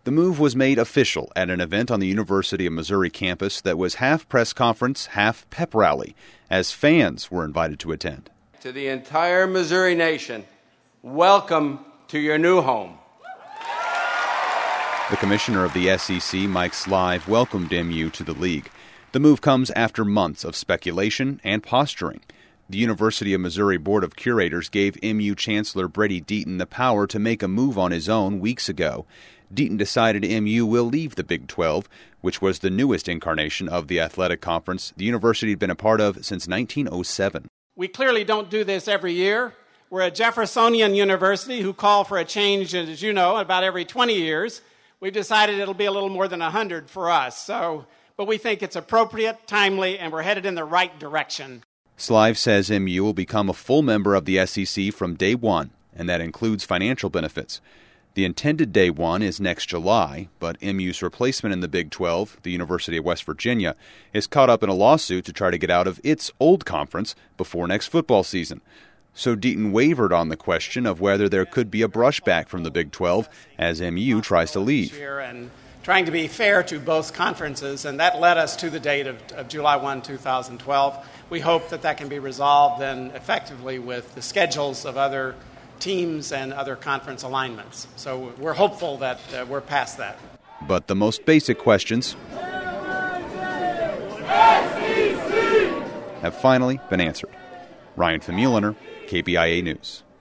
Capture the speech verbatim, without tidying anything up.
The move was made official at an event on the University of Missouri campus that was half press conference, half pep rally, as fans were invited to attend. To the entire Missouri nation, welcome to your new home. The commissioner of the S E C, Mike Slive, welcomed M U to the league. The move comes after months of speculation and posturing. The University of Missouri Board of Curators gave M U Chancellor Brady Deaton the power to make a move on his own weeks ago. Deaton decided M U will leave the Big twelve, which was the newest incarnation of the athletic conference the university had been a part of since nineteen oh seven. We clearly don't do this every year. We're a Jeffersonian university who call for a change, as you know, about every twenty years. We've decided it'll be a little more than one hundred for us. So, but we think it's appropriate, timely, and we're headed in the right direction. Slive says M U will become a full member of the S E C from day one, and that includes financial benefits. The intended day one is next July, but M U's replacement in the Big twelve, the University of West Virginia, is caught up in a lawsuit to try to get out of its old conference before next football season. So Deaton wavered on the question of whether there could be a brushback from the Big twelve as M U tries to leave. And trying to be fair to both conferences, and that led us to the date of, of July first, two thousand twelve. We hope that that can be resolved then effectively with the schedules of other teams and other conference alignments. So we're hopeful that uh, we're past that. But the most basic questions have finally been answered. Ryan Famuliner, K B I A News.